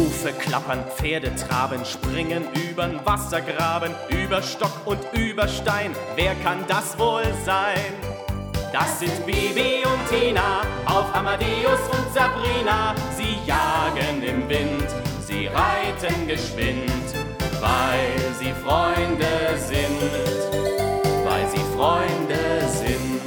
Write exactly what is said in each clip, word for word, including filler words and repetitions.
Hufe klappern, Pferde traben, springen übern Wassergraben, über Stock und über Stein. Wer kann das wohl sein? Das sind Bibi und Tina, auf Amadeus und Sabrina. Sie jagen im Wind, sie reiten geschwind, weil sie Freunde sind, weil sie Freunde sind.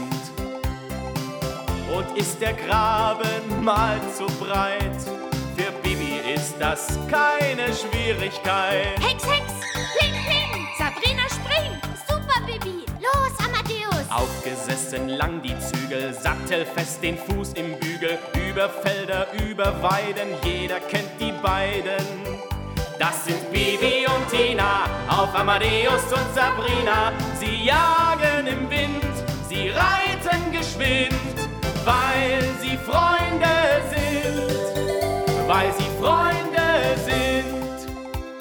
Und ist der Graben mal zu breit, für Bibi ist das keine Schwierigkeit. Hex, Hex, Pling, Pling, Sabrina spring, super Bibi, los Amadeus. Aufgesessen lang die Zügel, sattelfest den Fuß im Bügel, über Felder, über Weiden, jeder kennt die beiden. Das sind Bibi und Tina, auf Amadeus und Sabrina. Sie jagen im Wind, sie reiten geschwind, weil sie Freunde sind, weil sie Freunde sind.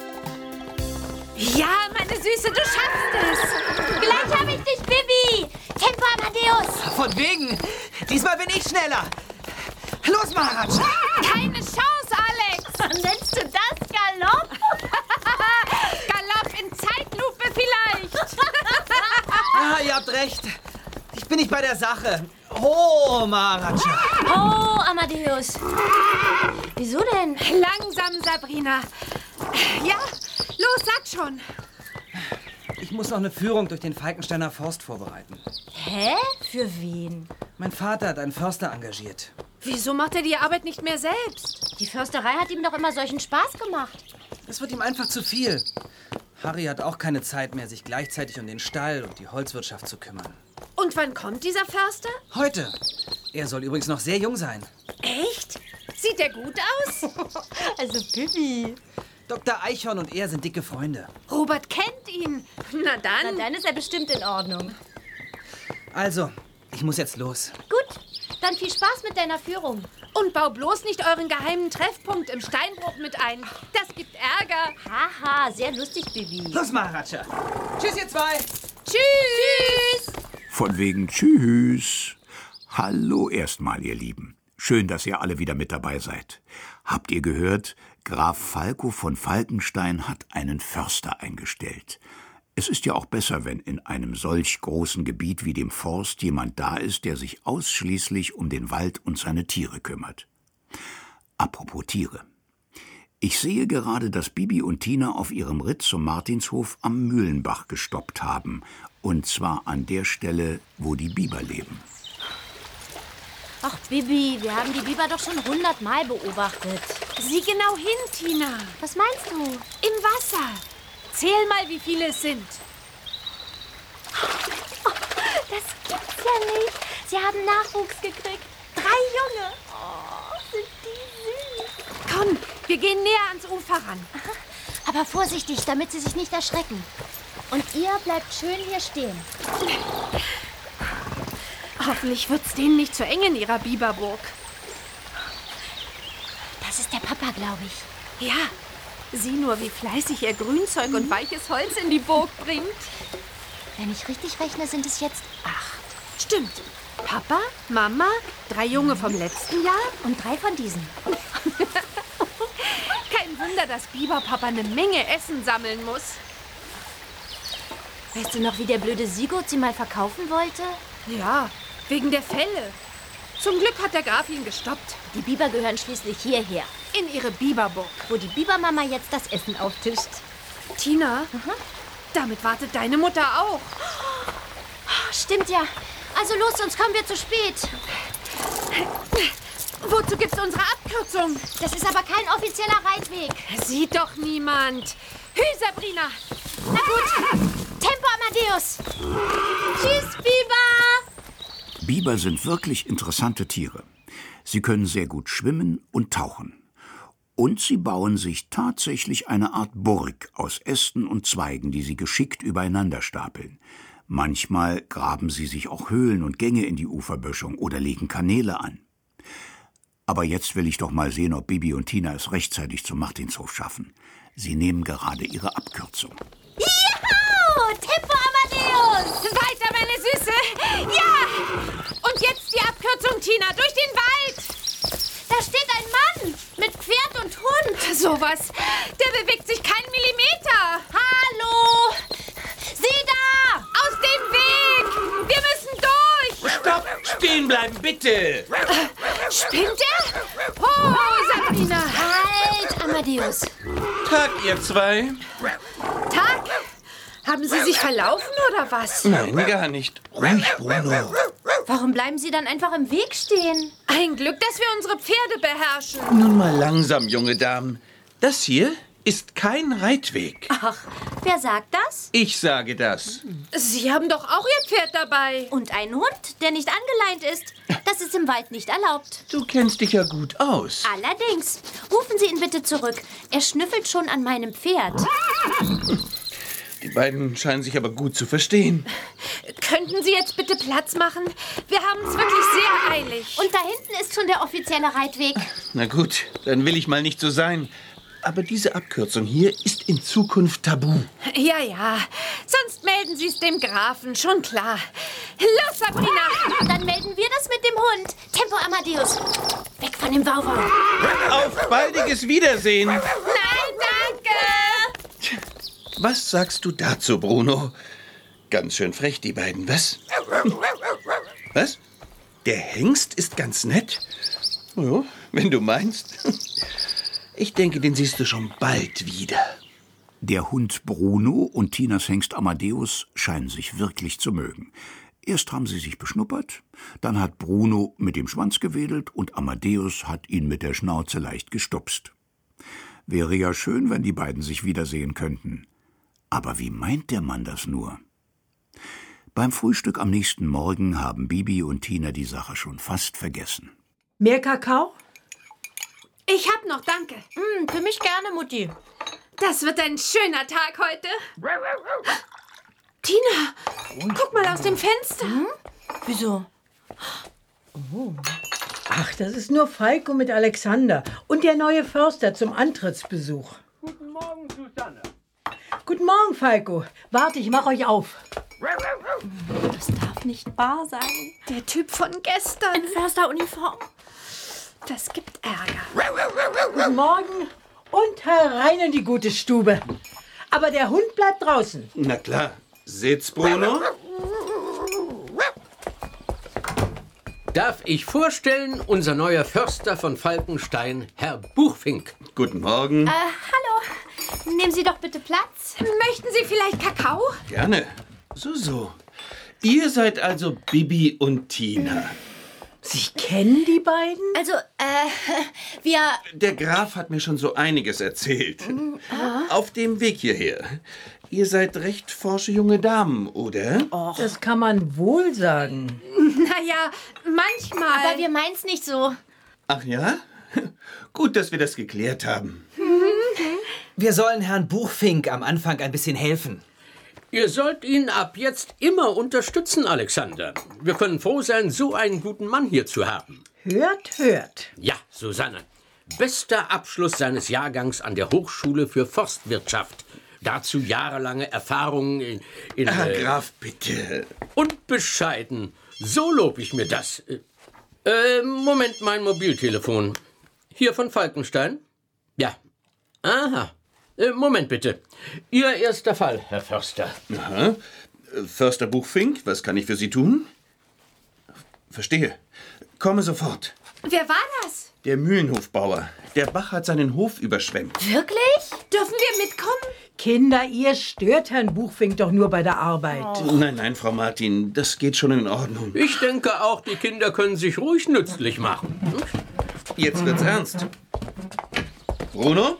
Ja, meine Süße, du schaffst es. Gleich hab ich dich, Bibi. Tempo, Amadeus. Von wegen. Diesmal bin ich schneller. Los, Maharaja. Keine Chance, Alex. Nennst du das Galopp? Galopp in Zeitlupe vielleicht. Ja, ihr habt recht. Ich bin nicht bei der Sache. Oh, Maharaja. Oh, Amadeus. Wieso denn? Langsam, Sabrina. Ja, los, sag schon. Ich muss noch eine Führung durch den Falkensteiner Forst vorbereiten. Hä? Für wen? Mein Vater hat einen Förster engagiert. Wieso macht er die Arbeit nicht mehr selbst? Die Försterei hat ihm doch immer solchen Spaß gemacht. Das wird ihm einfach zu viel. Harry hat auch keine Zeit mehr, sich gleichzeitig um den Stall und die Holzwirtschaft zu kümmern. Und wann kommt dieser Förster? Heute. Er soll übrigens noch sehr jung sein. Echt? Sieht er gut aus? Also Bibi. Doktor Eichhorn und er sind dicke Freunde. Robert kennt ihn. Na dann. Na, dann ist er bestimmt in Ordnung. Also, ich muss jetzt los. Gut, dann viel Spaß mit deiner Führung. Und bau bloß nicht euren geheimen Treffpunkt im Steinbruch mit ein. Das gibt Ärger. Haha, sehr lustig, Bibi. Los, Maharaja. Tschüss, ihr zwei. Tschüss. Von wegen Tschüss. Hallo erstmal, ihr Lieben. Schön, dass ihr alle wieder mit dabei seid. Habt ihr gehört? Graf Falco von Falkenstein hat einen Förster eingestellt. Es ist ja auch besser, wenn in einem solch großen Gebiet wie dem Forst jemand da ist, der sich ausschließlich um den Wald und seine Tiere kümmert. Apropos Tiere. Ich sehe gerade, dass Bibi und Tina auf ihrem Ritt zum Martinshof am Mühlenbach gestoppt haben. Und zwar an der Stelle, wo die Biber leben. Ach, Bibi, wir haben die Biber doch schon hundertmal beobachtet. Sieh genau hin, Tina. Was meinst du? Im Wasser. Zähl mal, wie viele es sind. Oh, das gibt's ja nicht. Sie haben Nachwuchs gekriegt. Drei Junge. Oh, sind die süß. Komm, wir gehen näher ans Ufer ran. Aber vorsichtig, damit sie sich nicht erschrecken. Und ihr bleibt schön hier stehen. Hoffentlich wird's denen nicht zu eng in ihrer Biberburg. Das ist der Papa, glaube ich. Ja, sieh nur, wie fleißig er Grünzeug und weiches Holz in die Burg bringt. Wenn ich richtig rechne, sind es jetzt acht. Stimmt. Papa, Mama, drei Junge vom letzten Jahr. Und drei von diesen. Kein Wunder, dass Biberpapa eine Menge Essen sammeln muss. Weißt du noch, wie der blöde Sigurd sie mal verkaufen wollte? Ja, wegen der Felle. Zum Glück hat der Graf ihn gestoppt. Die Biber gehören schließlich hierher. In ihre Biberburg. Wo die Bibermama jetzt das Essen auftischt. Tina, mhm. damit wartet deine Mutter auch. Stimmt ja. Also los, sonst kommen wir zu spät. Wozu gibt's unsere Abkürzung? Das ist aber kein offizieller Reitweg. Sieht doch niemand. Hü, Sabrina. Na gut. Tempo, Amadeus. Tschüss, Biber. Biber sind wirklich interessante Tiere. Sie können sehr gut schwimmen und tauchen. Und sie bauen sich tatsächlich eine Art Burg aus Ästen und Zweigen, die sie geschickt übereinander stapeln. Manchmal graben sie sich auch Höhlen und Gänge in die Uferböschung oder legen Kanäle an. Aber jetzt will ich doch mal sehen, ob Bibi und Tina es rechtzeitig zum Martinshof schaffen. Sie nehmen gerade ihre Abkürzung. Juhu! Tempo, Amadeus! Weiter, meine Süße! Ja! Und jetzt die Abkürzung, Tina, durch den Wald! Da steht ein Mann mit Pferd und Hund. sowas. Der bewegt sich keinen Millimeter. Hallo! Sie da! Aus dem Weg! Wir müssen durch! Stopp! Stehen bleiben, bitte! Äh, spinnt er? Oh, Sabrina! Halt, Amadeus! Tag, ihr zwei. Tag? Haben Sie sich verlaufen oder was? Nein, gar nicht. Ruhig, Bruno. Warum bleiben Sie dann einfach im Weg stehen? Ein Glück, dass wir unsere Pferde beherrschen. Nun mal langsam, junge Damen. Das hier ist kein Reitweg. Ach, wer sagt das? Ich sage das. Sie haben doch auch Ihr Pferd dabei. Und ein Hund, der nicht angeleint ist. Das ist im Wald nicht erlaubt. Du kennst dich ja gut aus. Allerdings. Rufen Sie ihn bitte zurück. Er schnüffelt schon an meinem Pferd. Die beiden scheinen sich aber gut zu verstehen. Könnten Sie jetzt bitte Platz machen? Wir haben es wirklich sehr eilig. Und da hinten ist schon der offizielle Reitweg. Na gut, dann will ich mal nicht so sein. Aber diese Abkürzung hier ist in Zukunft tabu. Ja, ja. Sonst melden Sie es dem Grafen, schon klar. Los, Sabrina! Dann melden wir das mit dem Hund. Tempo, Amadeus. Weg von dem Wauwau. Auf baldiges Wiedersehen. Nein, danke! Was sagst du dazu, Bruno? Ganz schön frech, die beiden, was? Was? Der Hengst ist ganz nett? Ja, wenn du meinst. Ich denke, den siehst du schon bald wieder. Der Hund Bruno und Tinas Hengst Amadeus scheinen sich wirklich zu mögen. Erst haben sie sich beschnuppert, dann hat Bruno mit dem Schwanz gewedelt und Amadeus hat ihn mit der Schnauze leicht gestupst. Wäre ja schön, wenn die beiden sich wiedersehen könnten. Aber wie meint der Mann das nur? Beim Frühstück am nächsten Morgen haben Bibi und Tina die Sache schon fast vergessen. Mehr Kakao? Ich hab noch, danke. Mm, für mich gerne, Mutti. Das wird ein schöner Tag heute. Tina, guck mal aus dem Fenster. Hm? Wieso? Oh. Ach, das ist nur Falco mit Alexander und der neue Förster zum Antrittsbesuch. Guten Morgen, Susanne. Guten Morgen, Falco. Warte, ich mach euch auf. Das darf nicht wahr sein. Der Typ von gestern. In Försteruniform. Das gibt Ärger. Guten Morgen und herein in die gute Stube. Aber der Hund bleibt draußen. Na klar. Sitz, Bruno. Darf ich vorstellen, unser neuer Förster von Falkenstein, Herr Buchfink. Guten Morgen. Äh, hallo. Nehmen Sie doch bitte Platz. Möchten Sie vielleicht Kakao? Gerne. So, so. Ihr seid also Bibi und Tina. Sie kennen die beiden? Also, äh, wir... Der Graf hat mir schon so einiges erzählt. Auf dem Weg hierher. Ihr seid recht forsche junge Damen, oder? Och. Das kann man wohl sagen. Naja, manchmal. Aber wir meinen's nicht so. Ach ja? Gut, dass wir das geklärt haben. Wir sollen Herrn Buchfink am Anfang ein bisschen helfen. Ihr sollt ihn ab jetzt immer unterstützen, Alexander. Wir können froh sein, so einen guten Mann hier zu haben. Hört, hört. Ja, Susanne. Bester Abschluss seines Jahrgangs an der Hochschule für Forstwirtschaft. Dazu jahrelange Erfahrung in... in Herr äh, Graf, bitte. Und bescheiden. So lob ich mir das. Äh, Moment, mein Mobiltelefon. Hier von Falkenstein? Ja. Aha. Äh, Moment bitte. Ihr erster Fall, Herr Förster. Aha. Förster Buchfink, was kann ich für Sie tun? Verstehe. Komme sofort. Wer war das? Der Mühlenhofbauer. Der Bach hat seinen Hof überschwemmt. Wirklich? Dürfen wir mitkommen? Kinder, ihr stört Herrn Buchfink doch nur bei der Arbeit. Oh. Nein, nein, Frau Martin, das geht schon in Ordnung. Ich denke auch, die Kinder können sich ruhig nützlich machen. Jetzt wird's ernst. Bruno?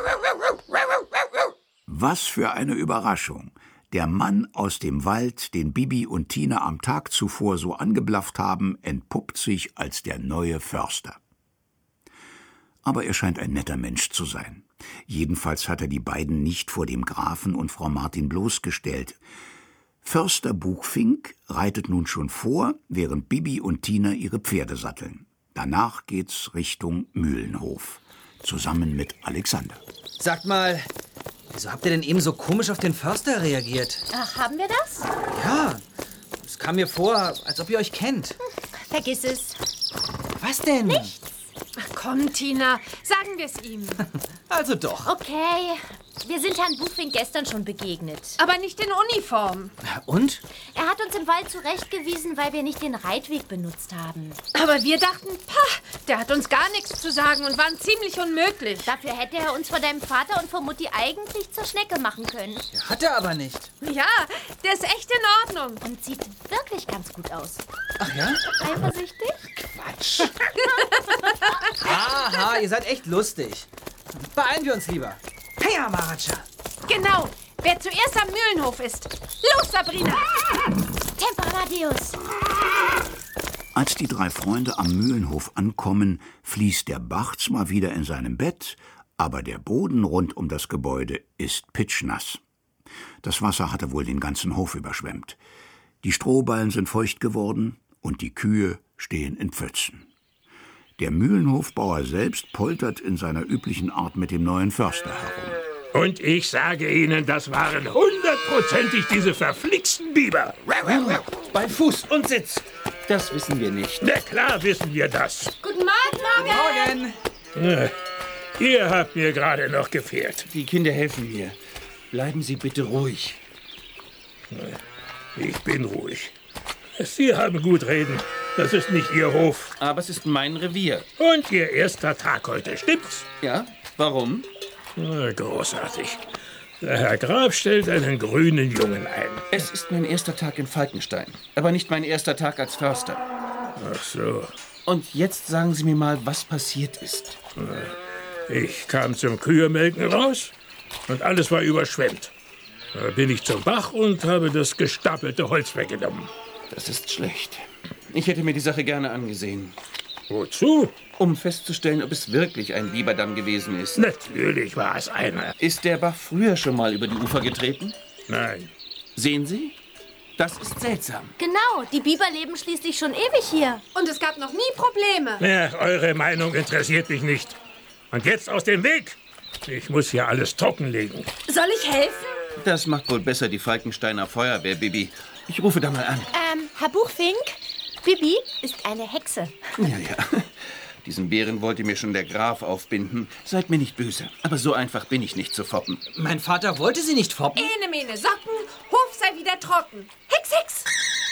Was für eine Überraschung. Der Mann aus dem Wald, den Bibi und Tina am Tag zuvor so angeblafft haben, entpuppt sich als der neue Förster. Aber er scheint ein netter Mensch zu sein. Jedenfalls hat er die beiden nicht vor dem Grafen und Frau Martin bloßgestellt. Förster Buchfink reitet nun schon vor, während Bibi und Tina ihre Pferde satteln. Danach geht's Richtung Mühlenhof, zusammen mit Alexander. Sagt mal, wieso habt ihr denn eben so komisch auf den Förster reagiert? Ach, haben wir das? Ja, es kam mir vor, als ob ihr euch kennt. Vergiss es. Was denn? Nichts. Ach komm, Tina, sagen wir es ihm. Also doch. Okay, wir sind Herrn Buchfink gestern schon begegnet. Aber nicht in Uniform. Und? Er hat uns im Wald zurechtgewiesen, weil wir nicht den Reitweg benutzt haben. Aber wir dachten, pah, der hat uns gar nichts zu sagen und waren ziemlich unmöglich. Dafür hätte er uns vor deinem Vater und vor Mutti eigentlich zur Schnecke machen können. Ja, hat er aber nicht. Ja, der ist echt in Ordnung. Und sieht wirklich ganz gut aus. Ach ja? Eifersüchtig? Quatsch. Aha, ihr seid echt lustig. Beeilen wir uns lieber. Hey, Maharaja. Genau. Wer zuerst am Mühlenhof ist. Los, Sabrina. Tempo, Amadeus. Als die drei Freunde am Mühlenhof ankommen, fließt der Bach zwar wieder in seinem Bett, aber der Boden rund um das Gebäude ist pitschnass. Das Wasser hatte wohl den ganzen Hof überschwemmt. Die Strohballen sind feucht geworden und die Kühe stehen in Pfützen. Der Mühlenhofbauer selbst poltert in seiner üblichen Art mit dem neuen Förster herum. Und ich sage Ihnen, das waren hundertprozentig diese verflixten Biber. Bei Fuß und Sitz. Das wissen wir nicht. Na klar wissen wir das. Guten Morgen, Morgen. Morgen. Ja, ihr habt mir gerade noch gefehlt. Die Kinder helfen mir. Bleiben Sie bitte ruhig. Ich bin ruhig. Sie haben gut reden. Das ist nicht Ihr Hof. Aber es ist mein Revier. Und Ihr erster Tag heute, stimmt's? Ja? Warum? Na, großartig. Der Herr Graf stellt einen grünen Jungen ein. Es ist mein erster Tag in Falkenstein. Aber nicht mein erster Tag als Förster. Ach so. Und jetzt sagen Sie mir mal, was passiert ist. Ich kam zum Kühemelken raus und alles war überschwemmt. Da bin ich zum Bach und habe das gestapelte Holz weggenommen. Das ist schlecht. Ich hätte mir die Sache gerne angesehen. Wozu? Um festzustellen, ob es wirklich ein Biberdamm gewesen ist. Natürlich war es einer. Ist der Bach früher schon mal über die Ufer getreten? Nein. Sehen Sie? Das ist seltsam. Genau, die Biber leben schließlich schon ewig hier. Und es gab noch nie Probleme. Ja, eure Meinung interessiert mich nicht. Und jetzt aus dem Weg. Ich muss hier alles trockenlegen. Soll ich helfen? Das macht wohl besser die Falkensteiner Feuerwehr, Bibi. Ich rufe da mal an. Ähm, Herr Buchfink, Bibi ist eine Hexe. Ja, ja. Diesen Bären wollte mir schon der Graf aufbinden. Seid mir nicht böse. Aber so einfach bin ich nicht zu foppen. Mein Vater wollte sie nicht foppen. Ene, mene, Socken, Hof sei wieder trocken. Hex, Hex!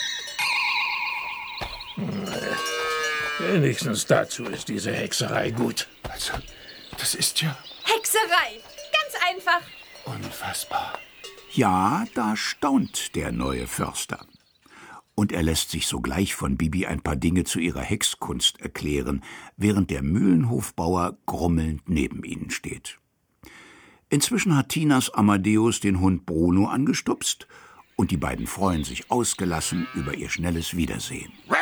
Wenigstens dazu ist diese Hexerei gut. Also, das ist ja Hexerei. Ganz einfach. unfassbar. Ja, da staunt der neue Förster. Und er lässt sich sogleich von Bibi ein paar Dinge zu ihrer Hexkunst erklären, während der Mühlenhofbauer grummelnd neben ihnen steht. Inzwischen hat Tinas Amadeus den Hund Bruno angestupst und die beiden freuen sich ausgelassen über ihr schnelles Wiedersehen. Hey,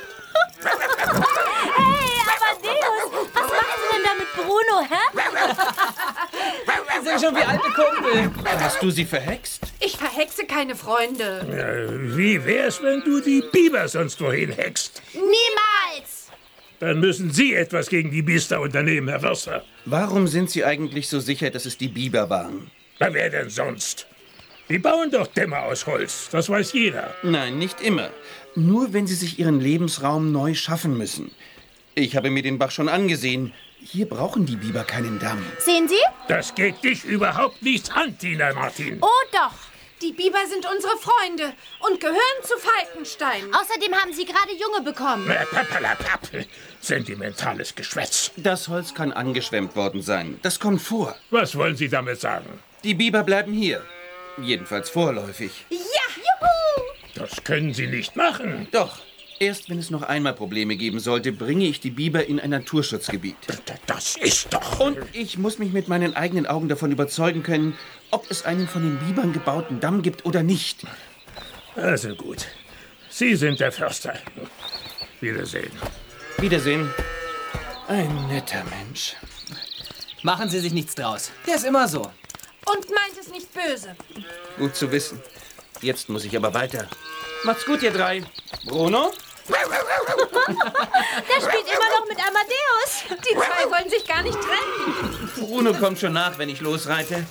Amadeus, was machen Sie denn da mit Bruno, hä? Wir sind schon wie alte Kumpel. Hast du sie verhext? Ich verhexe keine Freunde. Äh, wie wär's, wenn du die Biber sonst wohin hext? Niemals! Dann müssen Sie etwas gegen die Biester unternehmen, Herr Förster. Warum sind Sie eigentlich so sicher, dass es die Biber waren? Na, wer denn sonst? Die bauen doch Dämme aus Holz, das weiß jeder. Nein, nicht immer. Nur wenn sie sich ihren Lebensraum neu schaffen müssen. Ich habe mir den Bach schon angesehen. Hier brauchen die Biber keinen Damm. Sehen Sie? Das geht dich überhaupt nichts an, Tina Martin. Oh doch. Die Biber sind unsere Freunde und gehören zu Falkenstein. Außerdem haben Sie gerade Junge bekommen. Äh, Pappalapapp. Sentimentales Geschwätz. Das Holz kann angeschwemmt worden sein. Das kommt vor. Was wollen Sie damit sagen? Die Biber bleiben hier. Jedenfalls vorläufig. Ja, juhu! Das können Sie nicht machen. Doch. Erst wenn es noch einmal Probleme geben sollte, bringe ich die Biber in ein Naturschutzgebiet. Das ist doch... Und ich muss mich mit meinen eigenen Augen davon überzeugen können, ob es einen von den Bibern gebauten Damm gibt oder nicht. Also gut. Sie sind der Förster. Wiedersehen. Wiedersehen. Ein netter Mensch. Machen Sie sich nichts draus. Der ist immer so. Und meint es nicht böse. Gut zu wissen. Jetzt muss ich aber weiter. Macht's gut, ihr drei. Bruno? Der spielt immer noch mit Amadeus. Die zwei wollen sich gar nicht trennen. Bruno kommt schon nach, wenn ich losreite.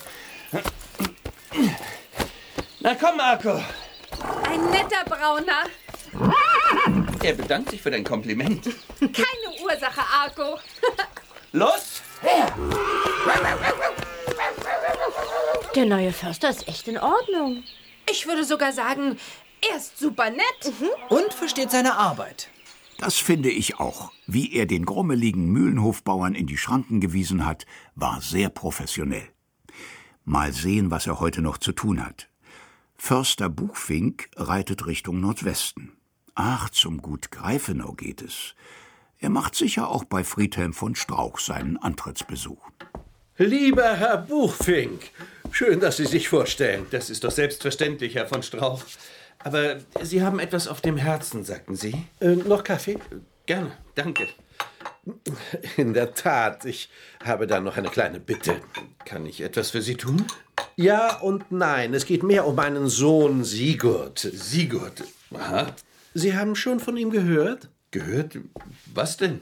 Na komm, Marco. Ein netter Brauner. Er bedankt sich für dein Kompliment. Keine Ursache, Arco. Los! Her! Der neue Förster ist echt in Ordnung. Ich würde sogar sagen, er ist super nett. Mhm. Und versteht seine Arbeit. Das finde ich auch. Wie er den grummeligen Mühlenhofbauern in die Schranken gewiesen hat, war sehr professionell. Mal sehen, was er heute noch zu tun hat. Förster Buchfink reitet Richtung Nordwesten. Ach, zum Gut Greifenau geht es. Er macht sicher auch bei Friedhelm von Strauch seinen Antrittsbesuch. Lieber Herr Buchfink, schön, dass Sie sich vorstellen. Das ist doch selbstverständlich, Herr von Strauch. Aber Sie haben etwas auf dem Herzen, sagten Sie? Äh, noch Kaffee? Gerne, danke. In der Tat, ich habe da noch eine kleine Bitte. Kann ich etwas für Sie tun? Ja und nein, es geht mehr um meinen Sohn Sigurd. Sigurd? Aha. Sie haben schon von ihm gehört? Gehört? Was denn?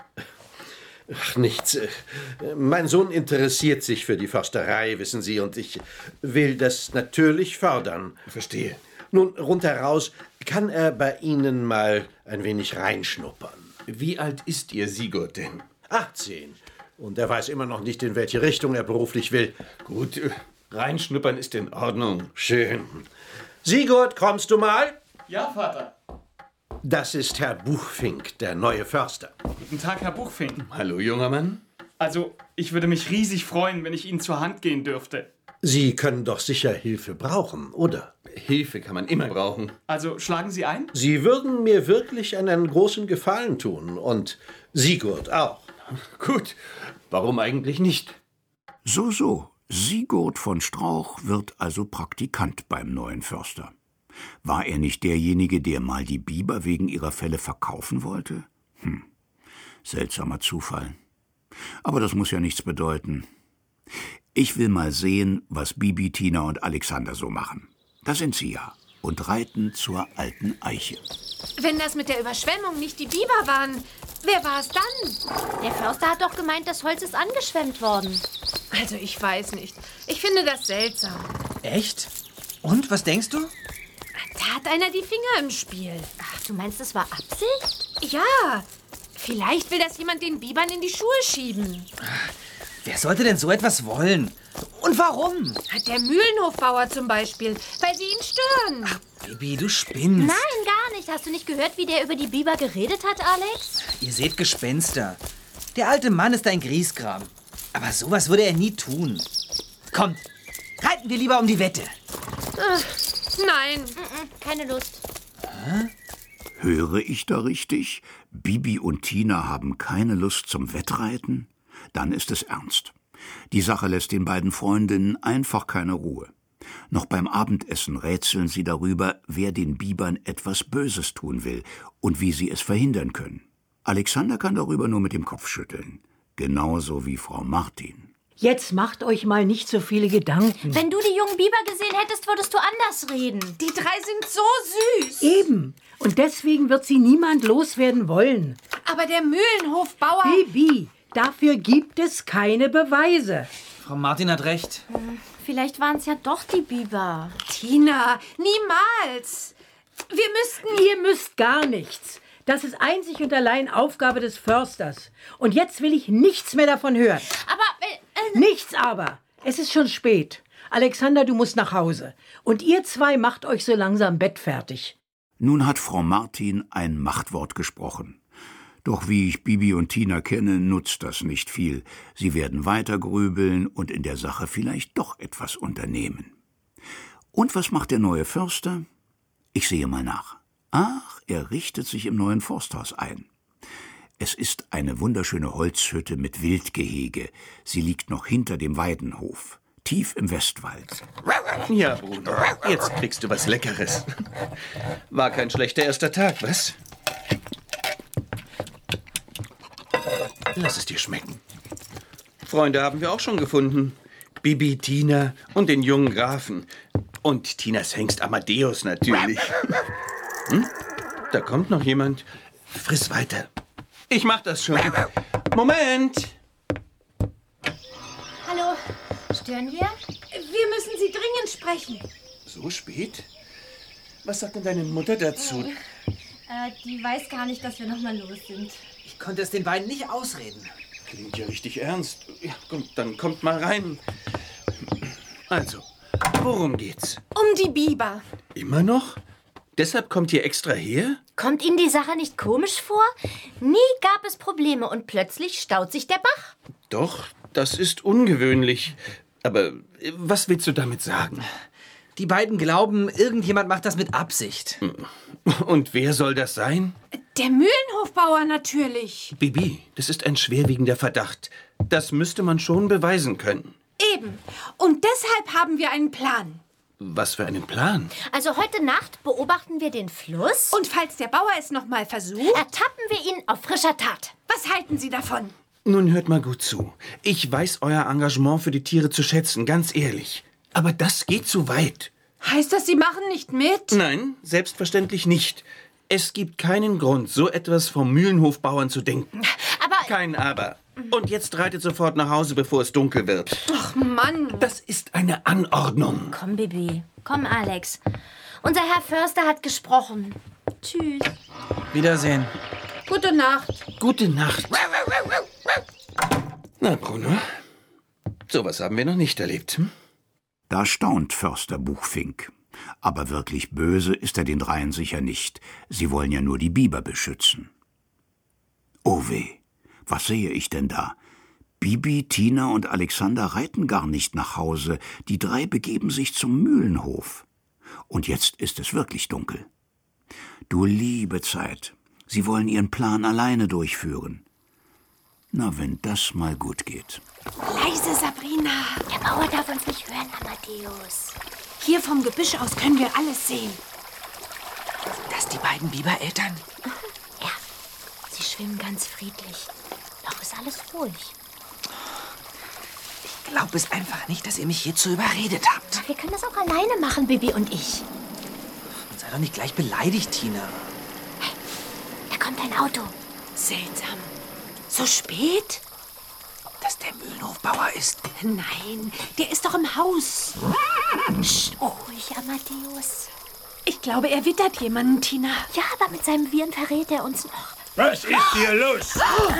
Ach, nichts. Mein Sohn interessiert sich für die Försterei, wissen Sie, und ich will das natürlich fördern. Verstehe. Nun, rundheraus, kann er bei Ihnen mal ein wenig reinschnuppern? Wie alt ist Ihr Sigurd denn? achtzehn. Und er weiß immer noch nicht, in welche Richtung er beruflich will. Gut, reinschnuppern ist in Ordnung. Schön. Sigurd, kommst du mal? Ja, Vater. Das ist Herr Buchfink, der neue Förster. Guten Tag, Herr Buchfink. Hallo, junger Mann. Also, ich würde mich riesig freuen, wenn ich Ihnen zur Hand gehen dürfte. Sie können doch sicher Hilfe brauchen, oder? Hilfe kann man immer brauchen. Also, schlagen Sie ein? Sie würden mir wirklich einen großen Gefallen tun. Und Sigurd auch. Gut, warum eigentlich nicht? So, so. Sigurd von Strauch wird also Praktikant beim neuen Förster. War er nicht derjenige, der mal die Biber wegen ihrer Felle verkaufen wollte? Hm, seltsamer Zufall. Aber das muss ja nichts bedeuten. Ich will mal sehen, was Bibi, Tina und Alexander so machen. Da sind sie ja und reiten zur alten Eiche. Wenn das mit der Überschwemmung nicht die Biber waren, wer war es dann? Der Förster hat doch gemeint, das Holz ist angeschwemmt worden. Also ich weiß nicht. Ich finde das seltsam. Echt? Und, was denkst du? Da hat einer die Finger im Spiel. Ach, du meinst, das war Absicht? Ja. Vielleicht will das jemand den Bibern in die Schuhe schieben. Wer sollte denn so etwas wollen? Und warum? Der Mühlenhofbauer zum Beispiel, weil sie ihn stören. Ach, Bibi, du spinnst. Nein, gar nicht. Hast du nicht gehört, wie der über die Biber geredet hat, Alex? Ihr seht Gespenster. Der alte Mann ist ein Griesgram. Aber sowas würde er nie tun. Kommt, reiten wir lieber um die Wette. Ach, nein. Keine Lust. Hä? Höre ich da richtig? Bibi und Tina haben keine Lust zum Wettreiten? Dann ist es ernst. Die Sache lässt den beiden Freundinnen einfach keine Ruhe. Noch beim Abendessen rätseln sie darüber, wer den Bibern etwas Böses tun will und wie sie es verhindern können. Alexander kann darüber nur mit dem Kopf schütteln. Genauso wie Frau Martin. Jetzt macht euch mal nicht so viele Gedanken. Wenn du die jungen Biber gesehen hättest, würdest du anders reden. Die drei sind so süß. Eben. Und deswegen wird sie niemand loswerden wollen. Aber der Mühlenhofbauer... Bibi, dafür gibt es keine Beweise. Frau Martin hat recht. Vielleicht waren es ja doch die Biber. Tina, niemals. Wir müssten... Ihr müsst gar nichts. Das ist einzig und allein Aufgabe des Försters. Und jetzt will ich nichts mehr davon hören. Aber... Äh, nichts aber. Es ist schon spät. Alexander, du musst nach Hause. Und ihr zwei macht euch so langsam Bett fertig. Nun hat Frau Martin ein Machtwort gesprochen. Doch wie ich Bibi und Tina kenne, nutzt das nicht viel. Sie werden weiter grübeln und in der Sache vielleicht doch etwas unternehmen. Und was macht der neue Förster? Ich sehe mal nach. Ach, er richtet sich im neuen Forsthaus ein. Es ist eine wunderschöne Holzhütte mit Wildgehege. Sie liegt noch hinter dem Weidenhof, tief im Westwald. Ja, Bruno, jetzt kriegst du was Leckeres. War kein schlechter erster Tag, was? Lass es dir schmecken. Freunde haben wir auch schon gefunden. Bibi, Tina und den jungen Grafen. Und Tinas Hengst Amadeus natürlich. Hm? Da kommt noch jemand. Friss weiter. Ich mach das schon. Moment! Hallo, stören wir? Wir müssen Sie dringend sprechen. So spät? Was sagt denn deine Mutter dazu? Äh, die weiß gar nicht, dass wir noch mal los sind. Ich konnte es den beiden nicht ausreden. klingt ja richtig ernst. Ja, kommt, dann kommt mal rein. Also, worum geht's? Um die Biber. Immer noch? Deshalb kommt ihr extra her? Kommt Ihnen die Sache nicht komisch vor? Nie gab es Probleme und plötzlich staut sich der Bach. Doch, das ist ungewöhnlich. Aber äh, was willst du damit sagen? Die beiden glauben, irgendjemand macht das mit Absicht. Und wer soll das sein? Der Mühlenhofbauer natürlich. Bibi, das ist ein schwerwiegender Verdacht. Das müsste man schon beweisen können. Eben. Und deshalb haben wir einen Plan. Was für einen Plan? Also heute Nacht beobachten wir den Fluss. Und falls der Bauer es noch mal versucht, ertappen wir ihn auf frischer Tat. Was halten Sie davon? Nun hört mal gut zu. Ich weiß euer Engagement für die Tiere zu schätzen, ganz ehrlich. Aber das geht zu weit. Heißt das, Sie machen nicht mit? Nein, selbstverständlich nicht. Es gibt keinen Grund, so etwas vom Mühlenhofbauern zu denken. Aber... Kein Aber. Und jetzt reitet sofort nach Hause, bevor es dunkel wird. Ach, Mann. Das ist eine Anordnung. Komm, Bibi. Komm, Alex. Unser Herr Förster hat gesprochen. Tschüss. Wiedersehen. Gute Nacht. Gute Nacht. Na, Bruno, sowas haben wir noch nicht erlebt. Hm? Da staunt Förster Buchfink. Aber wirklich böse ist er den dreien sicher nicht. Sie wollen ja nur die Biber beschützen. Oh weh, was sehe ich denn da? Bibi, Tina und Alexander reiten gar nicht nach Hause. Die drei begeben sich zum Mühlenhof. Und jetzt ist es wirklich dunkel. Du liebe Zeit, sie wollen ihren Plan alleine durchführen. Na, wenn das mal gut geht. Leise, Sabrina. Der Bauer darf uns nicht hören, Amadeus. Hier vom Gebüsch aus können wir alles sehen. Sind das die beiden Bibereltern? Ja, sie schwimmen ganz friedlich. Noch ist alles ruhig. Ich glaube es einfach nicht, dass ihr mich hierzu überredet habt. Na, wir können das auch alleine machen, Bibi und ich. Sei doch nicht gleich beleidigt, Tina. Hey, da kommt ein Auto. Seltsam. So spät? Dass der Mühlenhofbauer ist. Nein, der ist doch im Haus. Psst, ruhig, Amadeus. Ich glaube, er wittert jemanden, Tina. Ja, aber mit seinem Viren verrät er uns noch. Was ist hier los?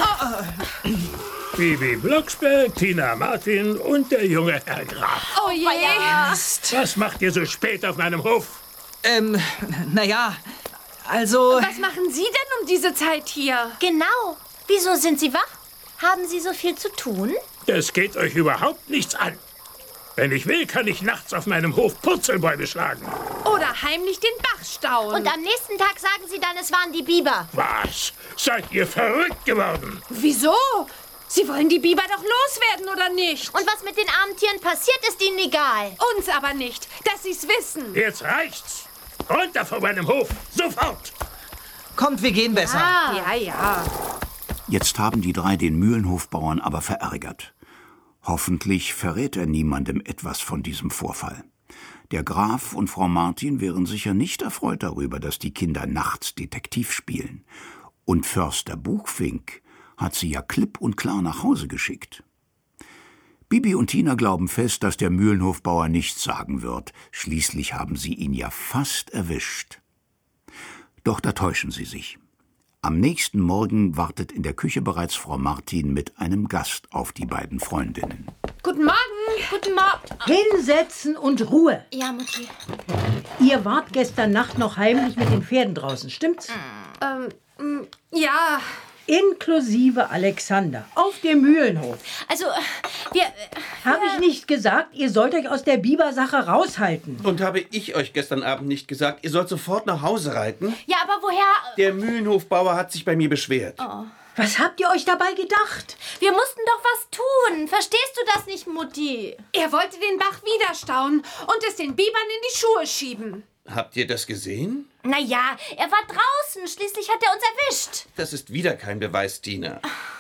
Bibi Blocksberg, Tina Martin und der junge Herr Graf. Oh je. Was macht ihr so spät auf meinem Hof? Ähm, naja, also... Was machen Sie denn um diese Zeit hier? Genau. Wieso sind Sie wach? Haben Sie so viel zu tun? Das geht euch überhaupt nichts an. Wenn ich will, kann ich nachts auf meinem Hof Purzelbäume schlagen. Oder heimlich den Bach stauen. Und am nächsten Tag sagen Sie dann, es waren die Biber. Was? Seid ihr verrückt geworden? Wieso? Sie wollen die Biber doch loswerden, oder nicht? Und was mit den armen Tieren passiert, ist Ihnen egal. Uns aber nicht, dass Sie's wissen. Jetzt reicht's. Runter von meinem Hof. Sofort. Kommt, wir gehen besser. Ah, ja, ja. Jetzt haben die drei den Mühlenhofbauern aber verärgert. Hoffentlich verrät er niemandem etwas von diesem Vorfall. Der Graf und Frau Martin wären sicher nicht erfreut darüber, dass die Kinder nachts Detektiv spielen. Und Förster Buchfink hat sie ja klipp und klar nach Hause geschickt. Bibi und Tina glauben fest, dass der Mühlenhofbauer nichts sagen wird. Schließlich haben sie ihn ja fast erwischt. Doch da täuschen sie sich. Am nächsten Morgen wartet in der Küche bereits Frau Martin mit einem Gast auf die beiden Freundinnen. Guten Morgen. Guten Morgen. Hinsetzen und Ruhe. Ja, Mutti. Ihr wart gestern Nacht noch heimlich mit den Pferden draußen, stimmt's? Ähm, ja. Inklusive Alexander. Auf dem Mühlenhof. Also, wir... Habe ich nicht gesagt, ihr sollt euch aus der Bibersache raushalten? Und habe ich euch gestern Abend nicht gesagt, ihr sollt sofort nach Hause reiten? Ja, aber woher... Der Mühlenhofbauer hat sich bei mir beschwert. Oh. Was habt ihr euch dabei gedacht? Wir mussten doch was tun. Verstehst du das nicht, Mutti? Er wollte den Bach wieder stauen und es den Bibern in die Schuhe schieben. Habt ihr das gesehen? Na ja, er war draußen. Schließlich hat er uns erwischt. Das ist wieder kein Beweis, Tina.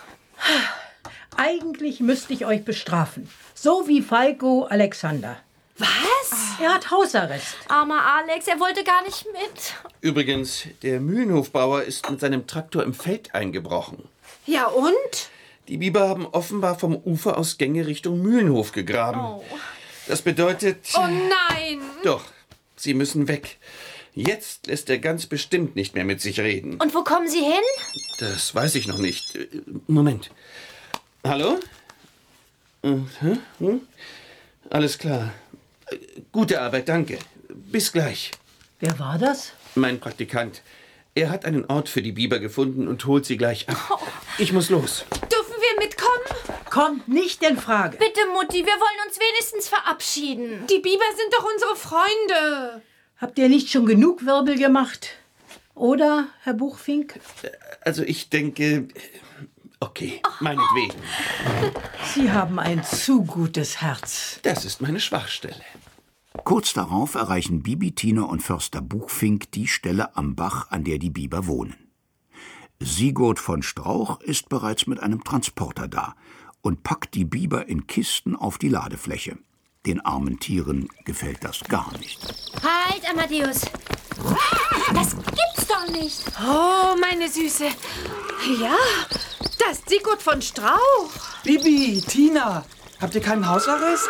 Eigentlich müsste ich euch bestrafen. So wie Falco Alexander. Was? Er hat Hausarrest. Armer Alex, er wollte gar nicht mit. Übrigens, der Mühlenhofbauer ist mit seinem Traktor im Feld eingebrochen. Ja, und? Die Biber haben offenbar vom Ufer aus Gänge Richtung Mühlenhof gegraben. Oh. Das bedeutet... Oh nein! Doch, sie müssen weg. Jetzt lässt er ganz bestimmt nicht mehr mit sich reden. Und wo kommen Sie hin? Das weiß ich noch nicht. Moment. Hallo? Hm? Hm? Alles klar. Gute Arbeit, danke. Bis gleich. Wer war das? Mein Praktikant. Er hat einen Ort für die Biber gefunden und holt sie gleich ab. Ich muss los. Dürfen wir mitkommen? Kommt nicht in Frage. Bitte, Mutti, wir wollen uns wenigstens verabschieden. Die Biber sind doch unsere Freunde. Habt ihr nicht schon genug Wirbel gemacht? Oder, Herr Buchfink? Also ich denke... Okay, meinetwegen. Sie haben ein zu gutes Herz. Das ist meine Schwachstelle. Kurz darauf erreichen Bibi, Tina und Förster Buchfink die Stelle am Bach, an der die Biber wohnen. Sigurd von Strauch ist bereits mit einem Transporter da und packt die Biber in Kisten auf die Ladefläche. Den armen Tieren gefällt das gar nicht. Halt, Amadeus. Das gibt's doch nicht. Oh, meine Süße. Ja, das ist Sigurd von Strauch. Bibi, Tina, habt ihr keinen Hausarrest?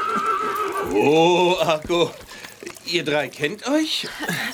Oh, Argo, ihr drei kennt euch?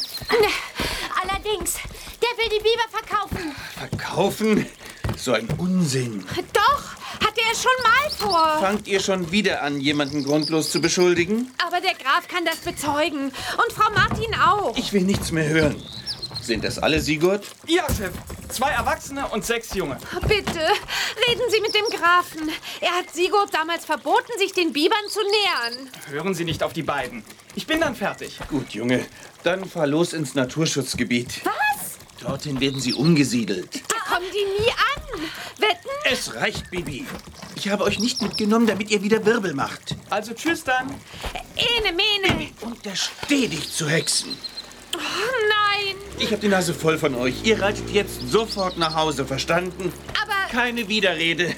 Allerdings, der will die Biber verkaufen. Verkaufen? So ein Unsinn. Doch, hatte er schon mal vor. Fangt ihr schon wieder an, jemanden grundlos zu beschuldigen? Aber der Graf kann das bezeugen. Und Frau Martin auch. Ich will nichts mehr hören. Sind das alle, Sigurd? Ja, Chef. Zwei Erwachsene und sechs Junge. Bitte, reden Sie mit dem Grafen. Er hat Sigurd damals verboten, sich den Bibern zu nähern. Hören Sie nicht auf die beiden. Ich bin dann fertig. Gut, Junge. Dann fahr los ins Naturschutzgebiet. Was? Dorthin werden sie umgesiedelt. Da kommen die nie an. Wetten? Es reicht, Bibi. Ich habe euch nicht mitgenommen, damit ihr wieder Wirbel macht. Also tschüss dann. Ene, mene. Untersteh dich zu Hexen. Oh, nein. Ich habe die Nase voll von euch. Ihr reitet jetzt sofort nach Hause, verstanden? Aber... Keine Widerrede.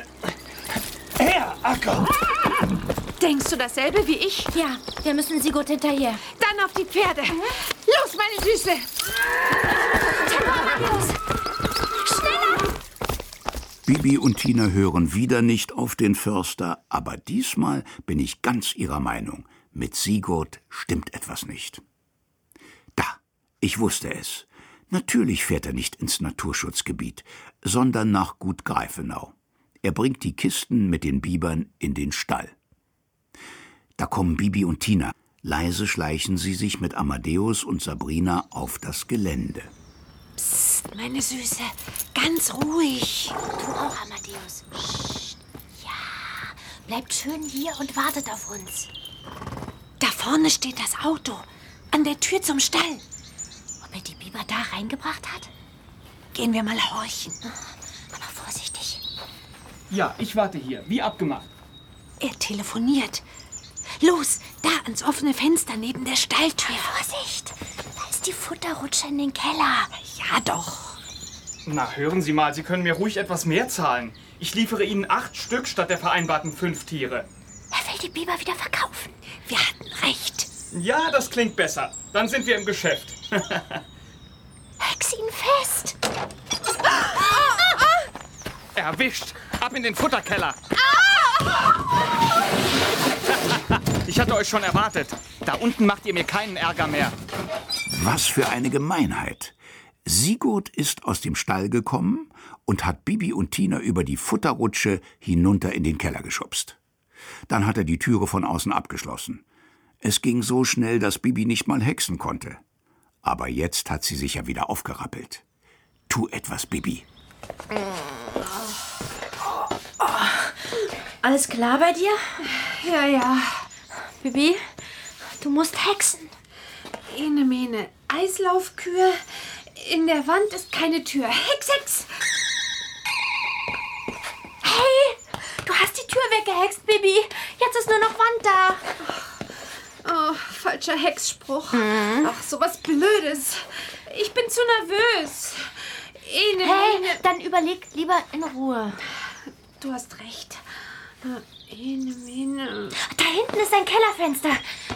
Her, Acker! Denkst du dasselbe wie ich? Ja, wir müssen Sigurd hinterher. Dann auf die Pferde. Los, meine Süße. Schneller! Bibi und Tina hören wieder nicht auf den Förster, aber diesmal bin ich ganz ihrer Meinung. Mit Sigurd stimmt etwas nicht. Da, ich wusste es. Natürlich fährt er nicht ins Naturschutzgebiet, sondern nach Gut Greifenau. Er bringt die Kisten mit den Bibern in den Stall. Da kommen Bibi und Tina. Leise schleichen sie sich mit Amadeus und Sabrina auf das Gelände. Psst, meine Süße, ganz ruhig. Du auch, Amadeus. Psst. Ja, bleibt schön hier und wartet auf uns. Da vorne steht das Auto, an der Tür zum Stall. Ob er die Biber da reingebracht hat? Gehen wir mal horchen. Aber vorsichtig. Ja, ich warte hier, wie abgemacht. Er telefoniert. Los, da ans offene Fenster neben der Stalltür. Vorsicht, da ist die Futterrutsche in den Keller. Ja doch. Na, hören Sie mal, Sie können mir ruhig etwas mehr zahlen. Ich liefere Ihnen acht Stück statt der vereinbarten fünf Tiere. Er will die Biber wieder verkaufen. Wir hatten recht. Ja, das klingt besser. Dann sind wir im Geschäft. Hex ihn fest. Erwischt. Ab in den Futterkeller. Ich hatte euch schon erwartet. Da unten macht ihr mir keinen Ärger mehr. Was für eine Gemeinheit. Sigurd ist aus dem Stall gekommen und hat Bibi und Tina über die Futterrutsche hinunter in den Keller geschubst. Dann hat er die Türe von außen abgeschlossen. Es ging so schnell, dass Bibi nicht mal hexen konnte. Aber jetzt hat sie sich ja wieder aufgerappelt. Tu etwas, Bibi. Alles klar bei dir? Ja, ja. Bibi, du musst hexen. Ene, mene. Eislaufkühe. In der Wand ist keine Tür. Hex, Hex. Hey, du hast die Tür weggehext, Bibi. Jetzt ist nur noch Wand da. Oh, falscher Hexspruch. Hm. Ach, sowas Blödes. Ich bin zu nervös. Ene, hey, mene. dann überleg lieber in Ruhe. Du hast recht. Ene, mene. Da hinten ist ein Kellerfenster.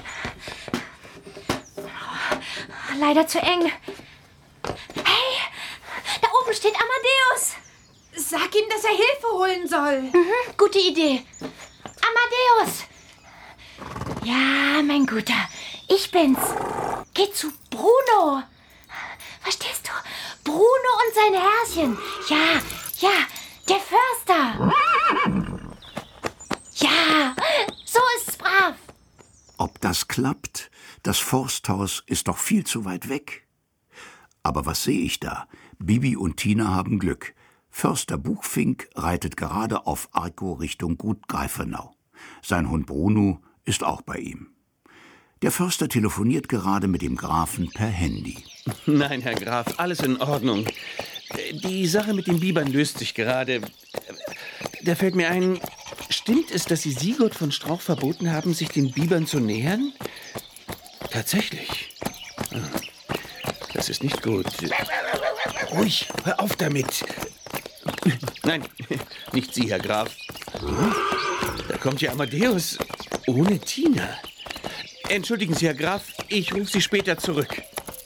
Leider zu eng. Hey, da oben steht Amadeus. Sag ihm, dass er Hilfe holen soll. Mhm, gute Idee. Amadeus. Ja, mein Guter, ich bin's. Geh zu Bruno. Verstehst du? Bruno und sein Herrchen. Ja, ja, der Förster. Ja, so ist's brav. Ob das klappt? Das Forsthaus ist doch viel zu weit weg. Aber was sehe ich da? Bibi und Tina haben Glück. Förster Buchfink reitet gerade auf Arco Richtung Gut Greifenau. Sein Hund Bruno ist auch bei ihm. Der Förster telefoniert gerade mit dem Grafen per Handy. Nein, Herr Graf, alles in Ordnung. Die Sache mit den Bibern löst sich gerade. Da fällt mir ein, stimmt es, dass Sie Sigurd von Strauch verboten haben, sich den Bibern zu nähern? Tatsächlich. Das ist nicht gut. Ruhig, hör auf damit. Nein, nicht Sie, Herr Graf. Da kommt ja Amadeus ohne Tina. Entschuldigen Sie, Herr Graf, ich rufe Sie später zurück.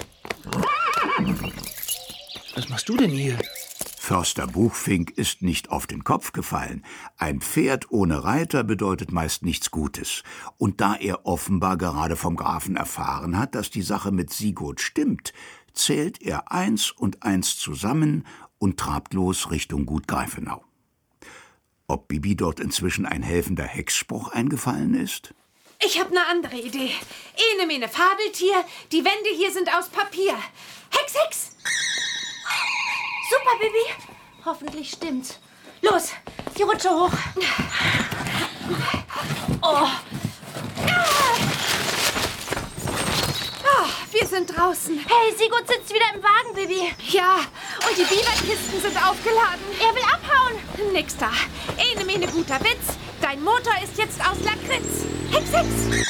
Was machst du denn hier? Förster Buchfink ist nicht auf den Kopf gefallen. Ein Pferd ohne Reiter bedeutet meist nichts Gutes. Und da er offenbar gerade vom Grafen erfahren hat, dass die Sache mit Sigurd stimmt, zählt er eins und eins zusammen und trabt los Richtung Gut Greifenau. Ob Bibi dort inzwischen ein helfender Hexspruch eingefallen ist? Ich habe eine andere Idee. Ene mene Fabeltier, die Wände hier sind aus Papier. Hex, Hex! Super, Bibi. Hoffentlich stimmt's. Los, die Rutsche hoch. Oh. Oh, wir sind draußen. Hey, Sigurd sitzt wieder im Wagen, Bibi. Ja, und die Biberkisten sind aufgeladen. Er will abhauen. Nix da. Ene mene guter Witz. Dein Motor ist jetzt aus Lakritz. Hex, Hex!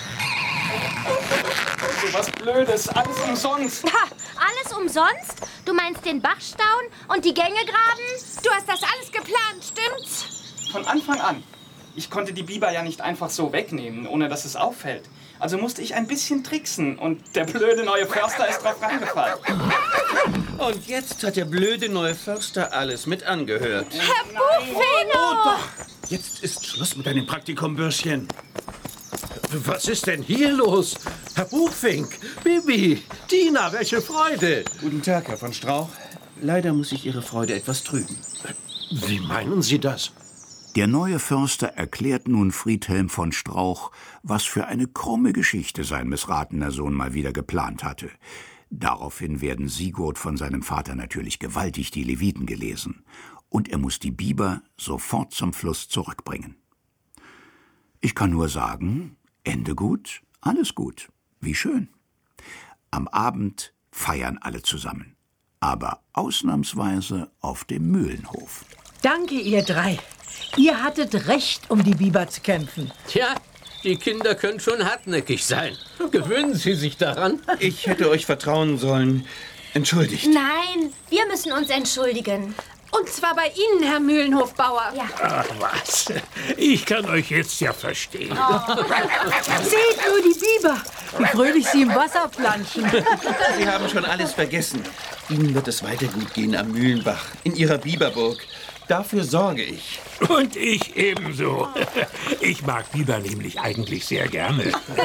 So was Blödes, alles umsonst. Ha, alles umsonst? Du meinst den Bach stauen und die Gänge graben? Du hast das alles geplant, stimmt's? Von Anfang an. Ich konnte die Biber ja nicht einfach so wegnehmen, ohne dass es auffällt. Also musste ich ein bisschen tricksen und der blöde neue Förster ist drauf reingefallen. Und jetzt hat der blöde neue Förster alles mit angehört. Herr Buchfink! Oh doch! Jetzt ist Schluss mit deinem Praktikum, Bürschchen. Was ist denn hier los? Herr Buchfink, Bibi, Tina, welche Freude. Guten Tag, Herr von Strauch. Leider muss ich Ihre Freude etwas trüben. Wie meinen Sie das? Der neue Förster erklärt nun Friedhelm von Strauch, was für eine krumme Geschichte sein missratener Sohn mal wieder geplant hatte. Daraufhin werden Sigurd von seinem Vater natürlich gewaltig die Leviten gelesen. Und er muss die Biber sofort zum Fluss zurückbringen. Ich kann nur sagen, Ende gut, alles gut. Wie schön. Am Abend feiern alle zusammen. Aber ausnahmsweise auf dem Mühlenhof. Danke, ihr drei. Ihr hattet recht, um die Biber zu kämpfen. Tja, die Kinder können schon hartnäckig sein. Gewöhnen Sie sich daran. Ich hätte euch vertrauen sollen. Entschuldigt. Nein, wir müssen uns entschuldigen. Und zwar bei Ihnen, Herr Mühlenhofbauer. Ja. Ach was, ich kann euch jetzt ja verstehen. Oh. Seht nur die Biber, wie fröhlich sie im Wasser planschen. Sie haben schon alles vergessen. Ihnen wird es weiter gut gehen am Mühlenbach, in Ihrer Biberburg. Dafür sorge ich. Und ich ebenso. Ich mag Biber nämlich eigentlich sehr gerne.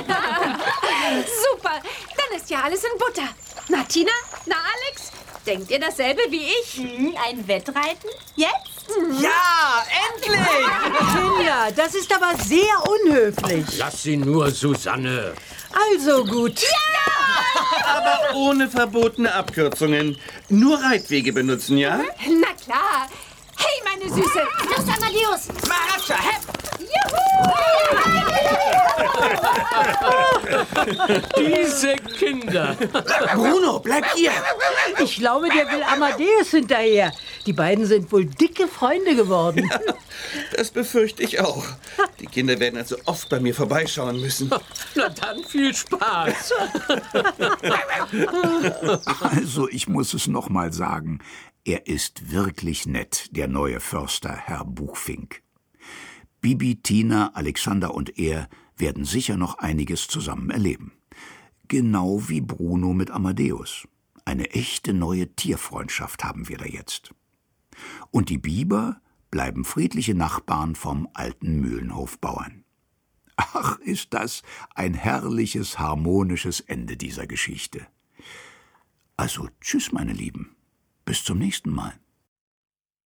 Super, dann ist ja alles in Butter. Na, Tina? Na, Alex? Denkt ihr dasselbe wie ich? Hm, ein Wettreiten? Jetzt? Ja, endlich! Kinder, das ist aber sehr unhöflich. Lass sie nur, Susanne. Also gut. Ja! Aber ohne verbotene Abkürzungen. Nur Reitwege benutzen, ja? Na klar. Hey, meine Süße. Los, Amadeus. Maharaja, hepp! Diese Kinder. Bruno, bleib hier! Ich glaube, der will Amadeus hinterher. Die beiden sind wohl dicke Freunde geworden. Das befürchte ich auch. Die Kinder werden also oft bei mir vorbeischauen müssen. Na dann, viel Spaß. Also, ich muss es noch mal sagen, er ist wirklich nett, der neue Förster, Herr Buchfink. Bibi, Tina, Alexander und er werden sicher noch einiges zusammen erleben. Genau wie Bruno mit Amadeus. Eine echte neue Tierfreundschaft haben wir da jetzt. Und die Biber bleiben friedliche Nachbarn vom alten Mühlenhofbauern. Ach, ist das ein herrliches, harmonisches Ende dieser Geschichte. Also, tschüss, meine Lieben. Bis zum nächsten Mal.